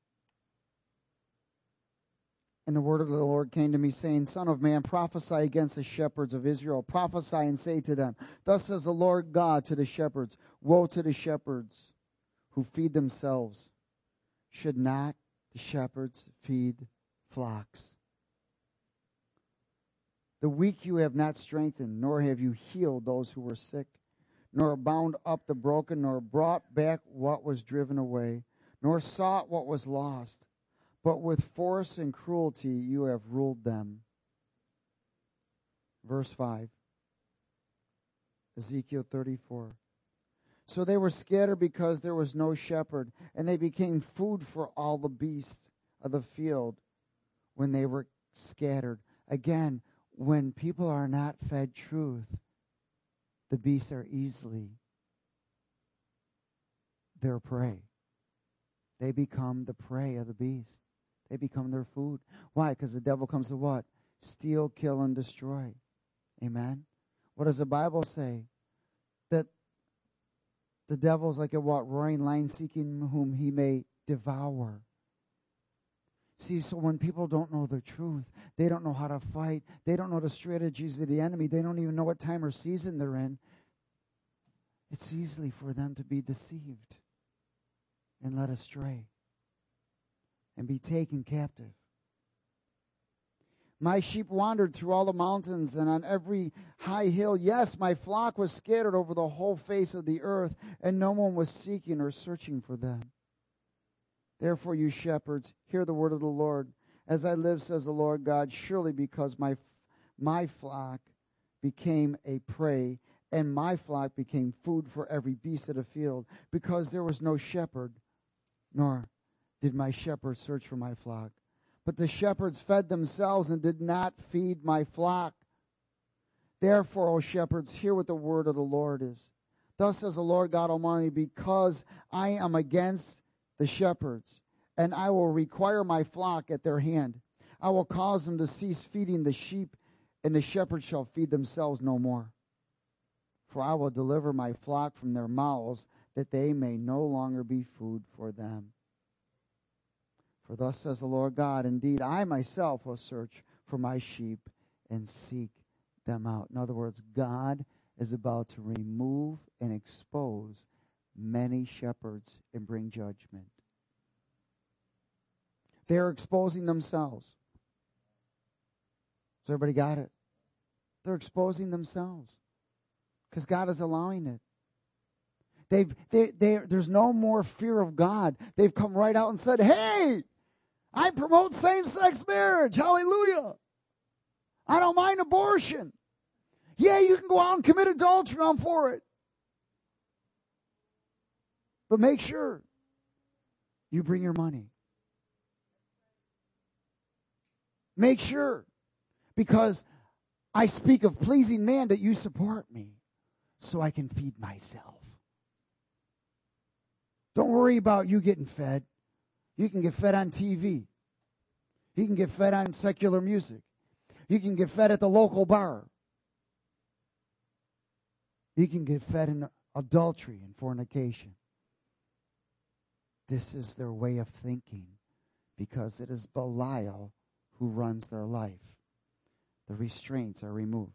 And the word of the Lord came to me, saying, Son of man, prophesy against the shepherds of Israel. Prophesy and say to them, Thus says the Lord God to the shepherds, Woe to the shepherds who feed themselves. Should not the shepherds feed flocks? The weak you have not strengthened, nor have you healed those who were sick, nor bound up the broken, nor brought back what was driven away, nor sought what was lost. But with force and cruelty you have ruled them. Verse five. Ezekiel thirty-four. So they were scattered because there was no shepherd, and they became food for all the beasts of the field when they were scattered. Again, when people are not fed truth, the beasts are easily their prey. They become the prey of the beast. They become their food. Why? Because the devil comes to what? Steal, kill, and destroy. Amen? What does the Bible say? That the devil's like a what? Roaring lion seeking whom he may devour. See, so when people don't know the truth, they don't know how to fight, they don't know the strategies of the enemy, they don't even know what time or season they're in, it's easy for them to be deceived and led astray and be taken captive. My sheep wandered through all the mountains and on every high hill. Yes, my flock was scattered over the whole face of the earth, and no one was seeking or searching for them. Therefore, you shepherds, hear the word of the Lord. As I live, says the Lord God, surely because my my flock became a prey, and my flock became food for every beast of the field, because there was no shepherd, nor did my shepherds search for my flock. But the shepherds fed themselves and did not feed my flock. Therefore, O shepherds, hear what the word of the Lord is. Thus says the Lord God Almighty, because I am against the shepherds, and I will require my flock at their hand. I will cause them to cease feeding the sheep, and the shepherds shall feed themselves no more. For I will deliver my flock from their mouths, that they may no longer be food for them. For thus says the Lord God, indeed, I myself will search for my sheep and seek them out. In other words, God is about to remove and expose many shepherds and bring judgment. They're exposing themselves. Has everybody got it? They're exposing themselves because God is allowing it. They've, they, they, there's no more fear of God. They've come right out and said, hey, I promote same-sex marriage. Hallelujah. I don't mind abortion. Yeah, you can go out and commit adultery. I'm for it. But make sure you bring your money. Make sure, because I speak of pleasing man, that you support me so I can feed myself. Don't worry about you getting fed. You can get fed on T V. You can get fed on secular music. You can get fed at the local bar. You can get fed in adultery and fornication. This is their way of thinking, because it is Belial who runs their life. The restraints are removed.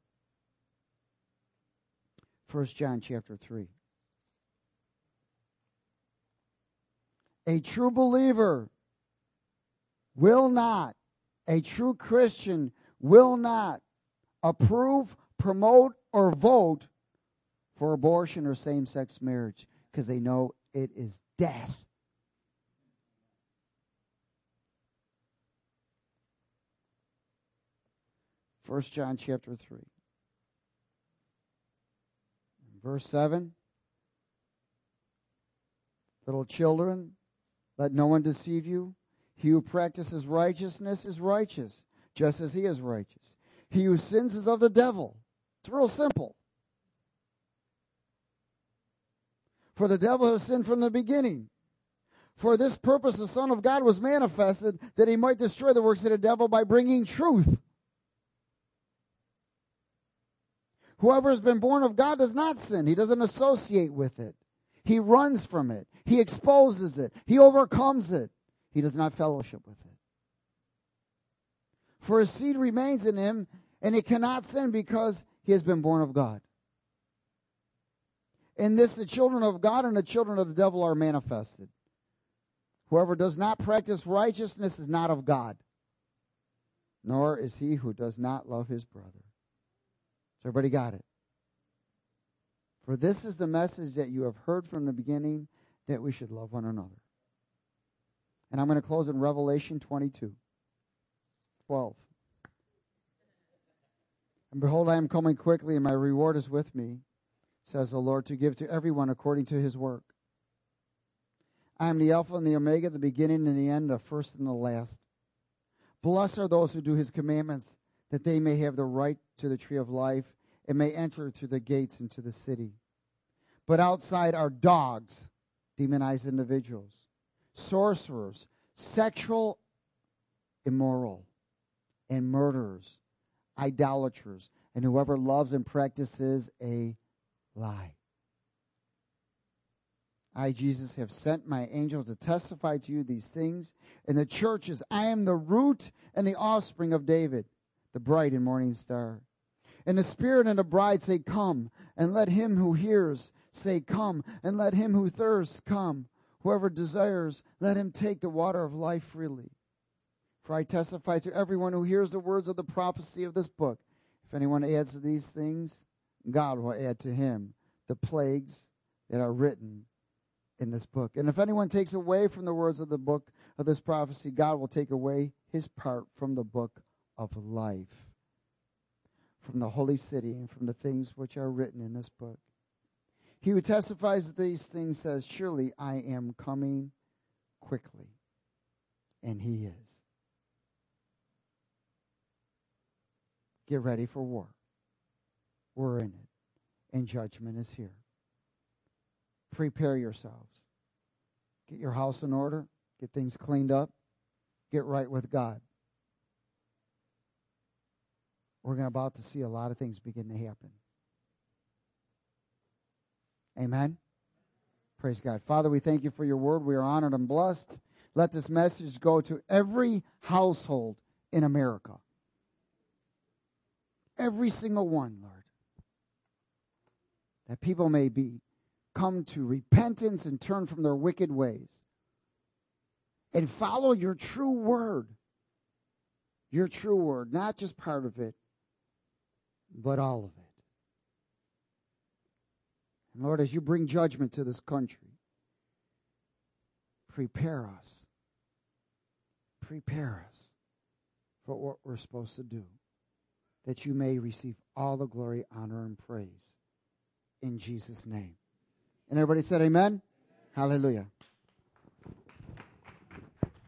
First John chapter three. A true believer will not, a true Christian will not approve, promote, or vote for abortion or same-sex marriage, because they know it is death. First John chapter three. Verse seven. Little children, let no one deceive you. He who practices righteousness is righteous, just as he is righteous. He who sins is of the devil. It's real simple. For the devil has sinned from the beginning. For this purpose the Son of God was manifested, that he might destroy the works of the devil by bringing truth. Whoever has been born of God does not sin. He doesn't associate with it. He runs from it. He exposes it. He overcomes it. He does not fellowship with it. For his seed remains in him, and he cannot sin because he has been born of God. In this the children of God and the children of the devil are manifested. Whoever does not practice righteousness is not of God, nor is he who does not love his brother. So everybody got it? For this is the message that you have heard from the beginning, that we should love one another. And I'm going to close in Revelation twenty-two, twelve. And behold, I am coming quickly, and my reward is with me, says the Lord, to give to everyone according to his work. I am the Alpha and the Omega, the beginning and the end, the first and the last. Blessed are those who do his commandments, that they may have the right to the tree of life and may enter through the gates into the city. But outside are dogs, demonized individuals, sorcerers, sexual immoral, and murderers, idolaters, and whoever loves and practices a lie. I, Jesus, have sent my angels to testify to you these things. In the churches, I am the root and the offspring of David, the bright and morning star. And the Spirit and the bride say, come. And let him who hears say, come. And let him who thirsts come. Whoever desires, let him take the water of life freely. For I testify to everyone who hears the words of the prophecy of this book. If anyone adds to these things, God will add to him the plagues that are written in this book. And if anyone takes away from the words of the book of this prophecy, God will take away his part from the book of life, from the holy city, and from the things which are written in this book. He who testifies to these things says, surely I am coming quickly. And he is. Get ready for war. We're in it. And judgment is here. Prepare yourselves. Get your house in order. Get things cleaned up. Get right with God. We're about to see a lot of things begin to happen. Amen. Praise God. Father, we thank you for your word. We are honored and blessed. Let this message go to every household in America. Every single one, Lord. That people may be come to repentance and turn from their wicked ways. And follow your true word. Your true word. Not just part of it, but all of it. And Lord, as you bring judgment to this country, prepare us. Prepare us for what we're supposed to do, that you may receive all the glory, honor, and praise. In Jesus' name. And everybody said amen? Hallelujah.